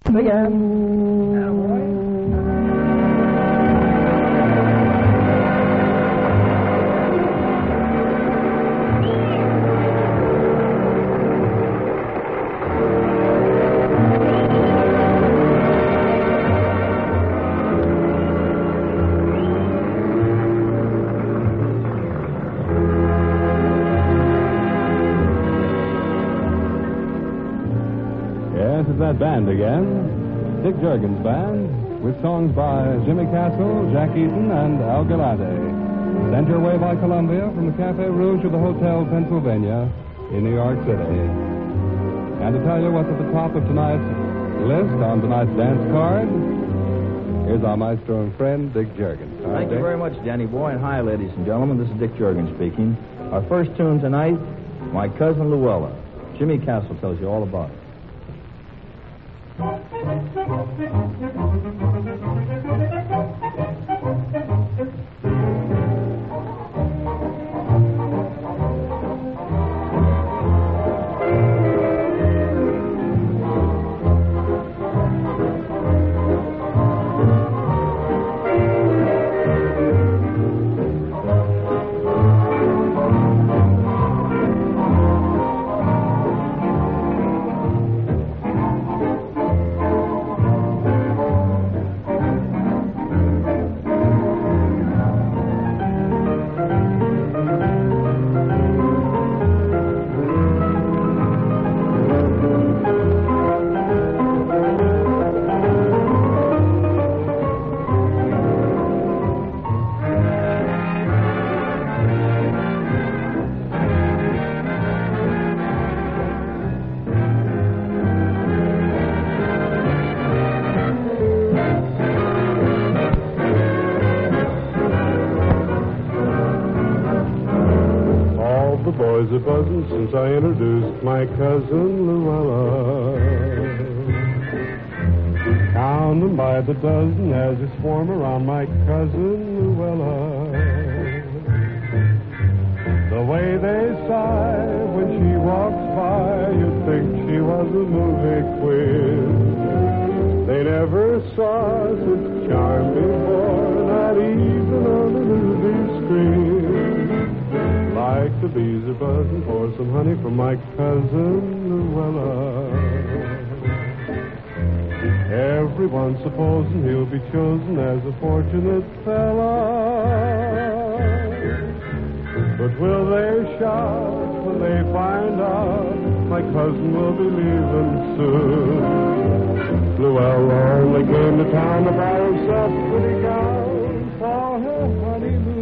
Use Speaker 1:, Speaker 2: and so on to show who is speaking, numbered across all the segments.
Speaker 1: Yes, it's that band again. Dick Jurgens Band, with songs by Jimmy Castle, Jack Eaton, and Al Galante. Sent your way by Columbia from the Cafe Rouge of the Hotel Pennsylvania in New York City. And to tell you what's at the top of tonight's list on tonight's dance card, here's our maestro and friend, Dick Jurgens.
Speaker 2: Thank you very much, Danny Boy, and hi, ladies and gentlemen. This is Dick Jurgens speaking. Our first tune tonight, My Cousin Luella. Jimmy Castle tells you all about it.
Speaker 3: Boys are buzzing since I introduced my cousin Luella. Count them by the dozen as they swarm around my cousin Luella. The way they sigh when she walks by, you'd think she was a movie queen. They never saw such charm before, not even on the movie screen. Like the bees are buzzing for some honey from my cousin Luella. Everyone's supposing he'll be chosen as a fortunate fella. But will they shout when they find out my cousin will be leaving soon? Luella only came to town to buy herself pretty gowns for her honeymoon.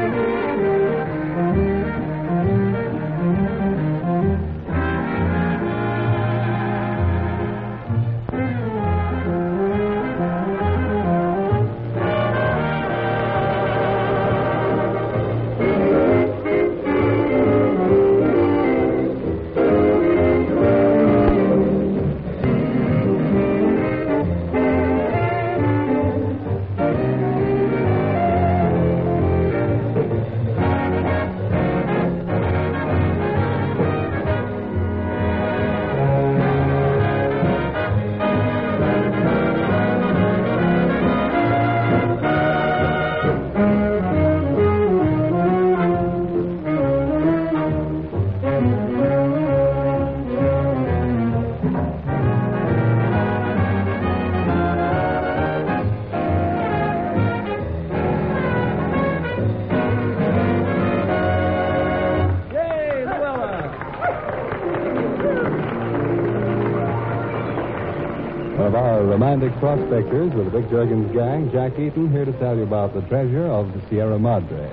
Speaker 1: Of our romantic prospectors with the Dick Jurgens gang, Jack Eaton, here to tell you about the treasure of the Sierra Madre.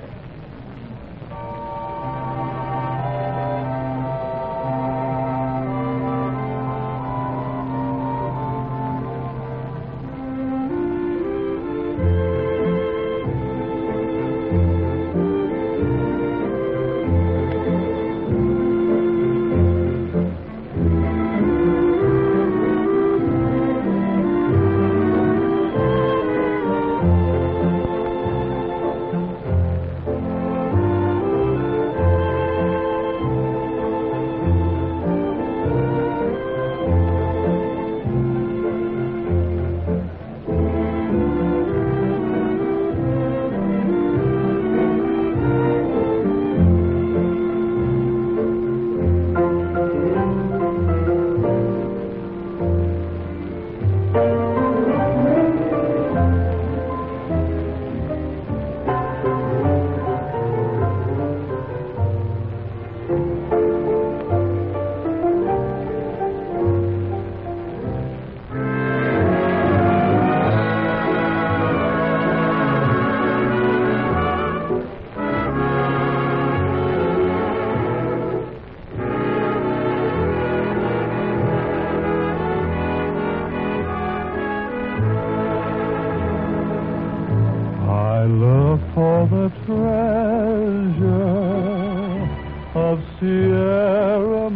Speaker 3: look for the treasure of Sierra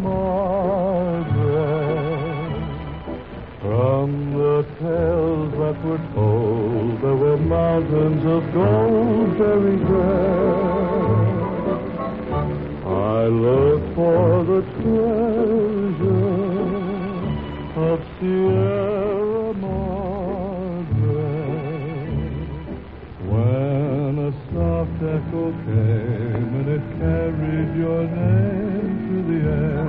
Speaker 3: Madre. From the tales that were told, there were mountains of gold very great. I look for the treasure of Sierra Madre. When a soft echo came and it carried your name to the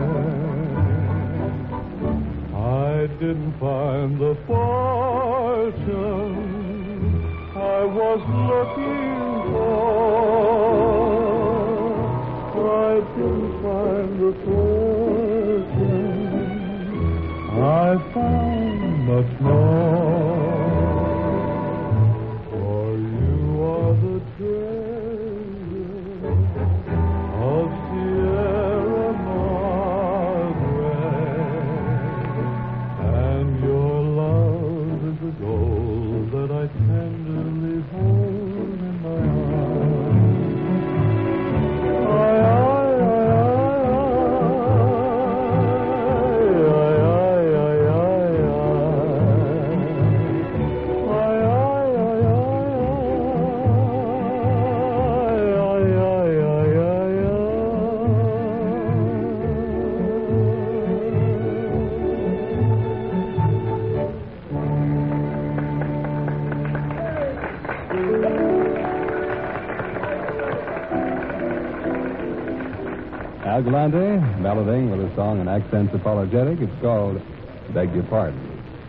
Speaker 3: air, I didn't find the fortune I was looking for. I didn't find the fortune. I found much more. For you are the treasure of Sierra Madre, and your love is the gold that I tenderly hold in my
Speaker 1: Al Galante, meloding with a song in accents apologetic. It's called Beg Your Pardon.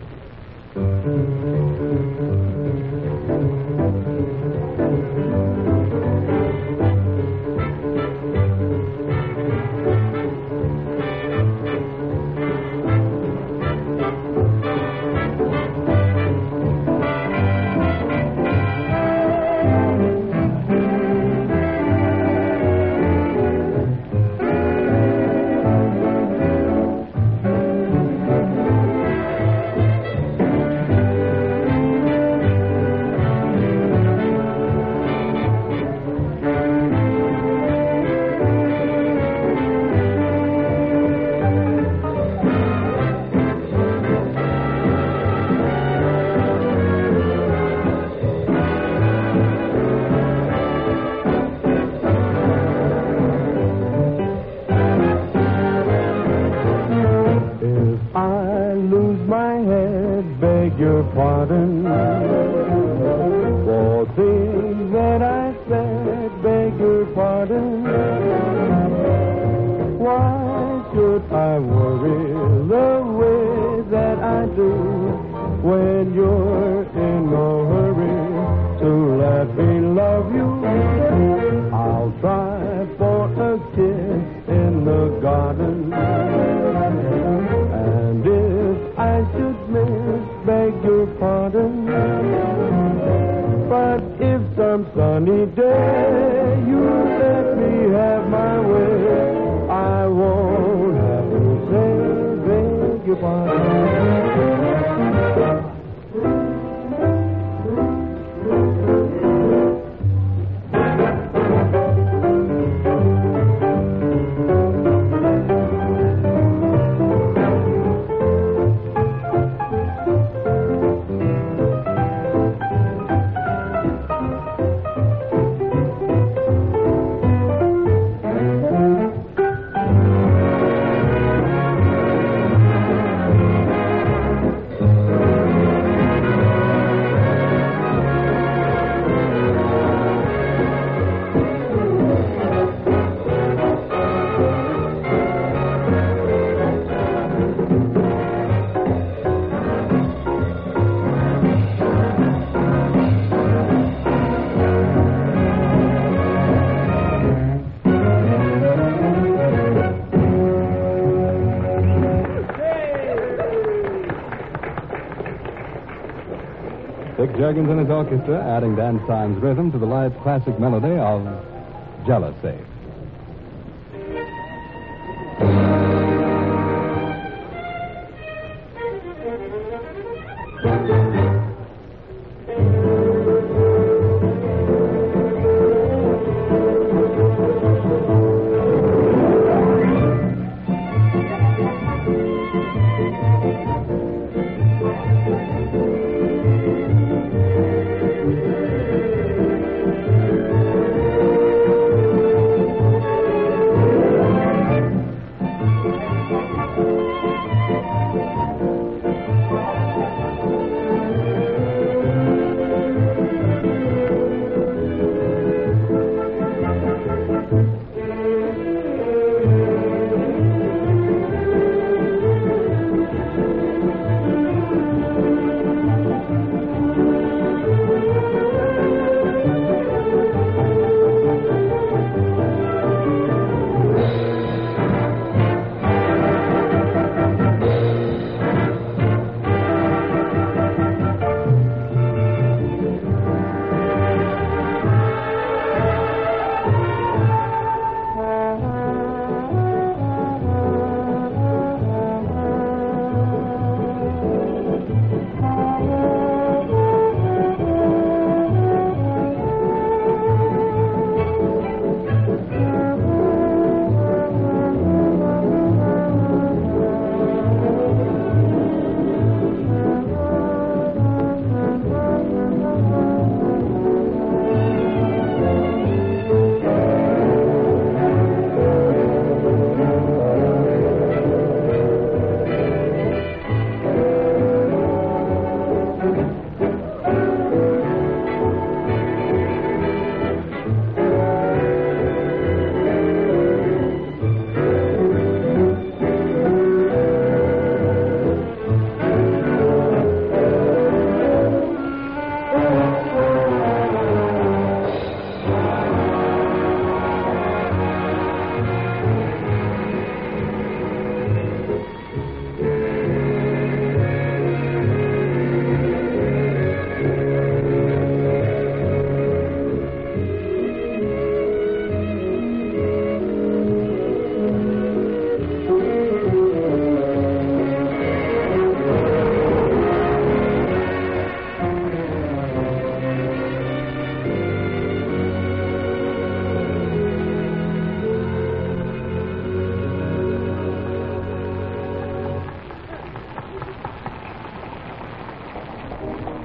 Speaker 3: Pardon for things that I said, beg your pardon. Why should I worry the way that I do when you're in no hurry to let me love you? I'll try for a kiss in the garden, and if I should miss, beg your pardon. But if some sunny day you let me have my way, I won't have to say beg your pardon.
Speaker 1: Dick Juergens and his orchestra adding dance time's rhythm to the light classic melody of Jealousy.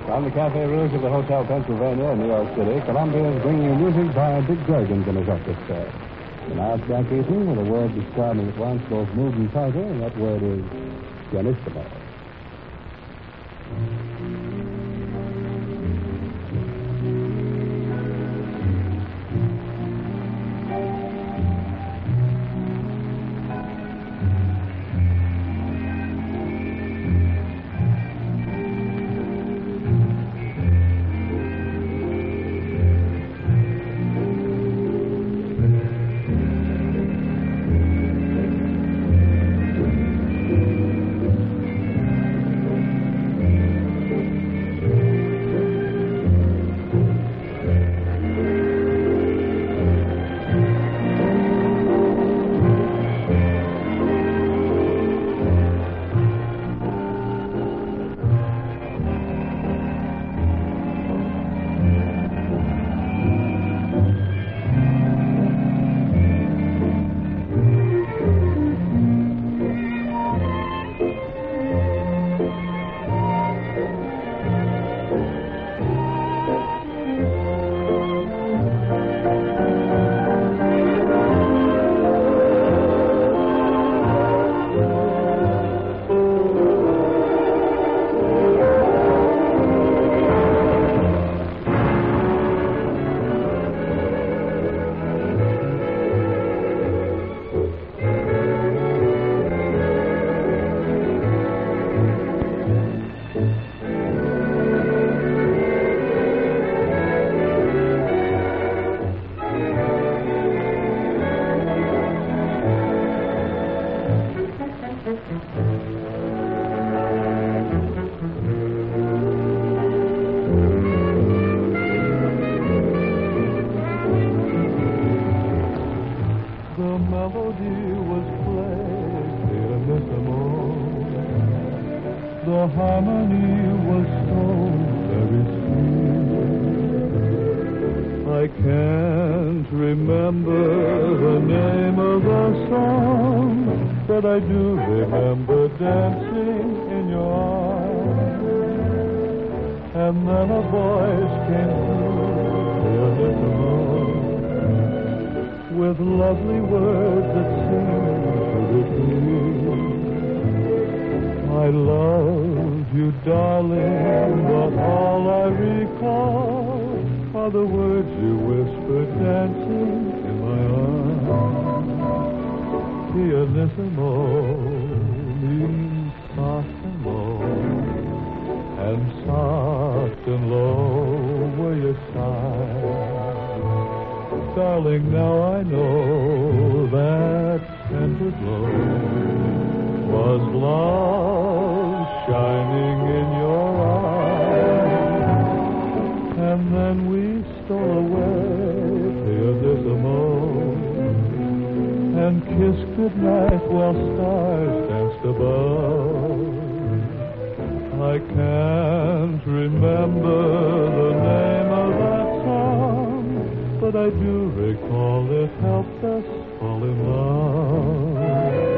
Speaker 1: From the Cafe Rouge of the Hotel Pennsylvania in New York City, Columbia is bringing you music by Dick Jorgens and his orchestra. And now it's Jack Eaton with a word describing at once both mood and title, and that word is pianissimo.
Speaker 3: The harmony was so very sweet. I can't remember the name of the song, but I do remember dancing in your arms. And then a voice came through the with lovely words that seemed to repeat, I love you, darling, but all I recall are the words you whispered dancing in my arms. Pianissimo means soft and low, and soft and low were your sighs. Darling, now I know that tender glow was love shining in your eyes. And then we stole away, pianissimo, and kissed goodnight while stars danced above. I can't remember the name of that song, but I do recall it helped us fall in love.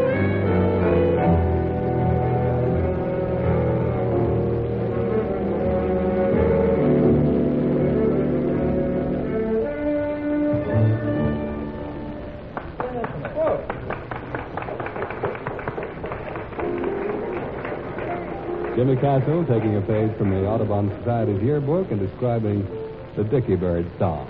Speaker 1: Jimmy Castle taking a page from the Audubon Society's yearbook and describing the Dickey Bird song.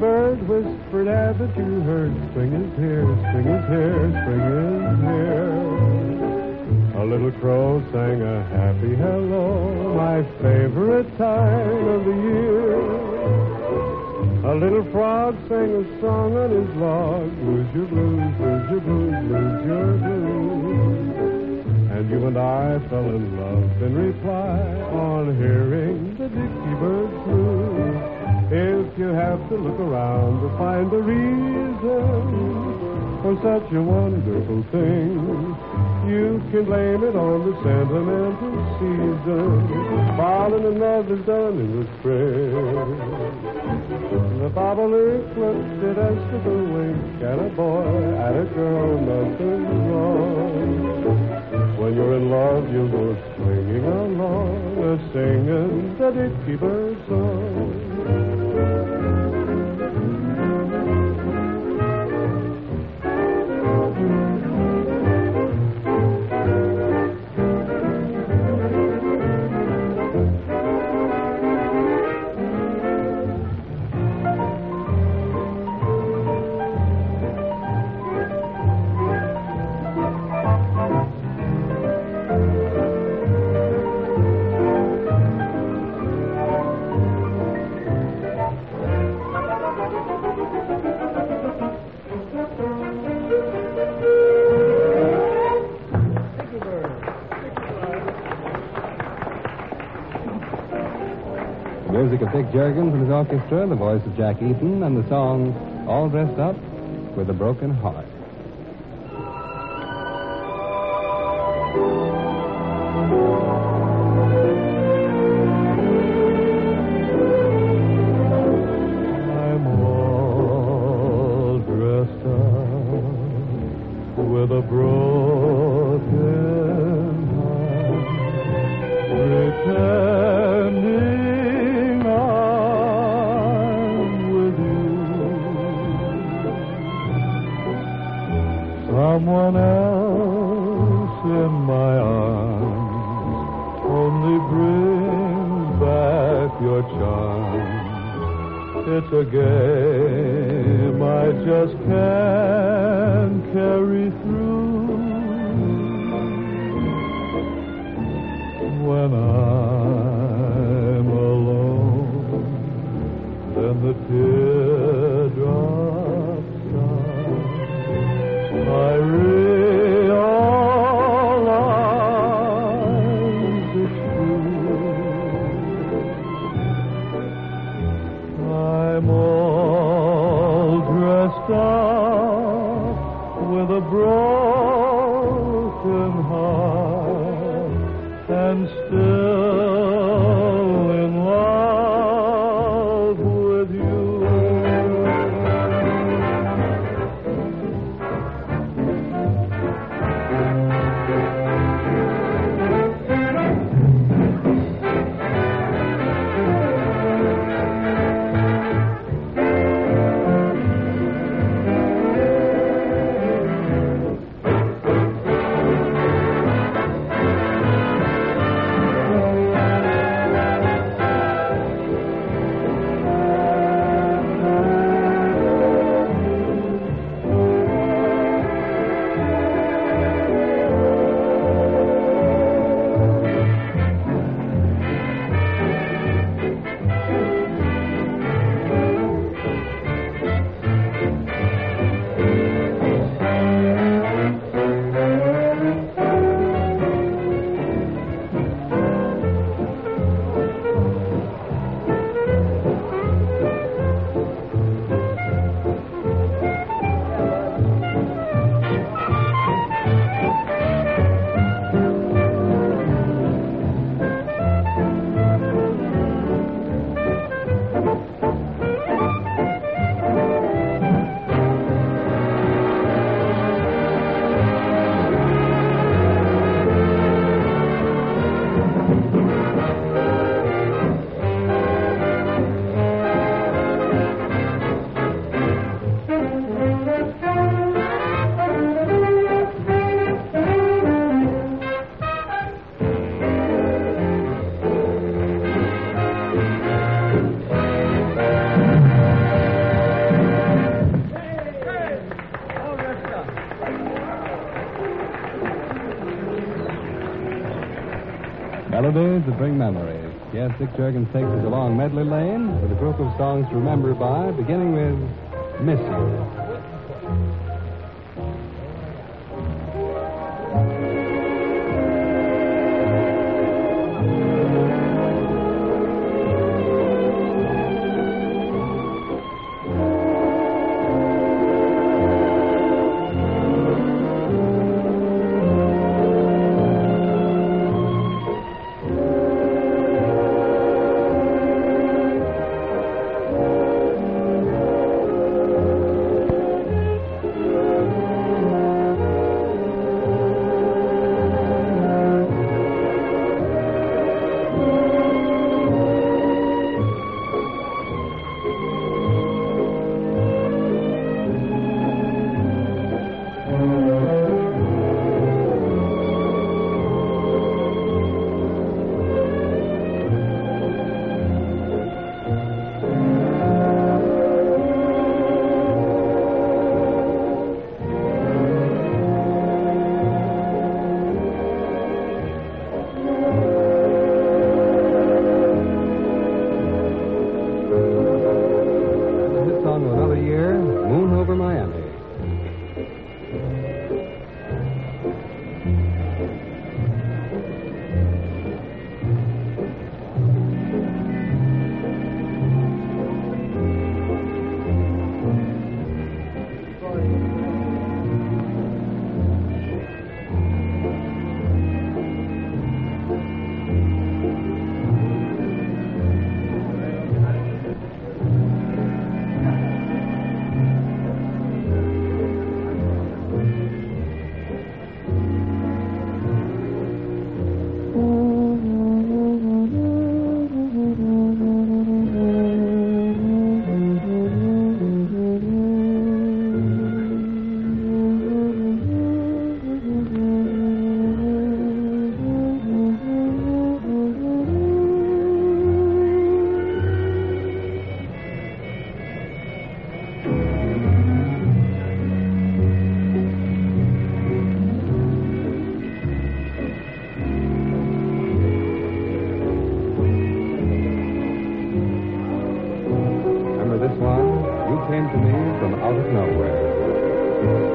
Speaker 3: bird whispered, haven't you heard? Spring is here, spring is here, spring is here. A little crow sang a happy hello, my favorite time of the year. A little frog sang a song on his log, lose your blues, lose your blues, lose your blues. And you and I fell in love in reply on hearing the Dixie Bird blues. If you have to look around to find a reason for such a wonderful thing, you can blame it on the sentimental season. Falling in love is done in the spring. The bobolink looked at us with a wink, and a boy and a girl, nothing's wrong. When you're in love, you'll go swinging along, singing the Dixie Bird song.
Speaker 1: Music of Dick Juergens and his orchestra, the voice of Jack Eaton, and the song All Dressed Up with a Broken Heart.
Speaker 3: I'm all dressed up with a broken heart, pretending someone else in my arms only brings back your charm. It's a game I just can't carry through. When I'm alone, then the teardrops I realize it's true. I'm all dressed up with a broken heart and still in love with you.
Speaker 1: Melodies that bring memories. Yes, Dick Juergens takes us along Medley Lane with a group of songs to remember by, beginning with Miss You. Came to me from out of nowhere.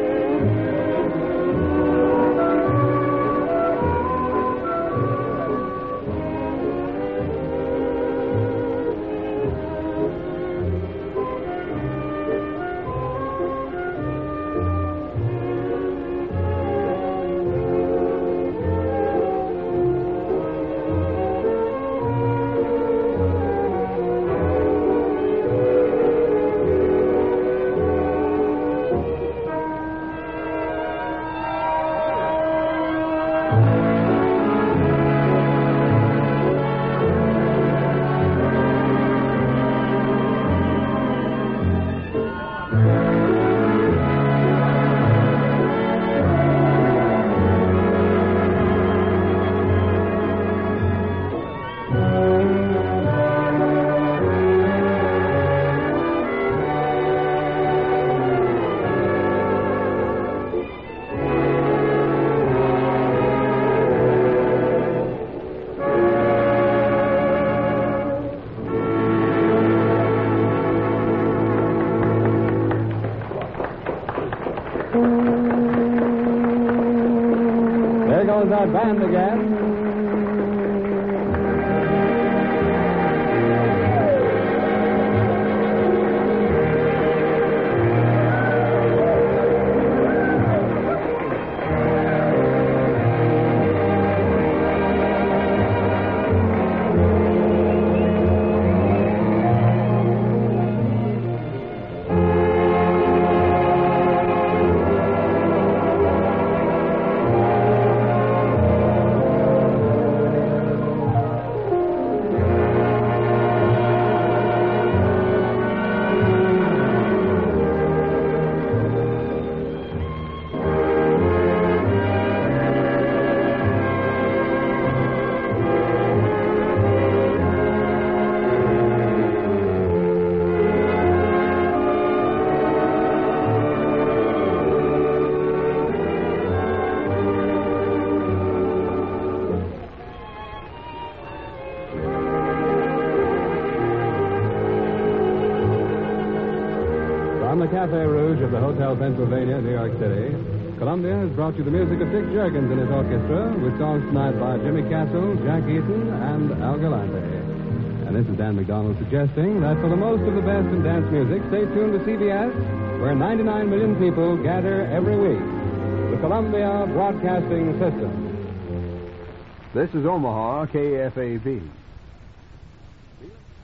Speaker 1: There goes our band again. Cafe Rouge of the Hotel Pennsylvania, New York City, Columbia has brought you the music of Dick Juergens and his orchestra, with songs tonight by Jimmy Castle, Jack Eaton, and Al Galante. And this is Dan McDonald suggesting that for the most of the best in dance music, stay tuned to CBS, where 99 million people gather every week. The Columbia Broadcasting System.
Speaker 4: This is Omaha, KFAB.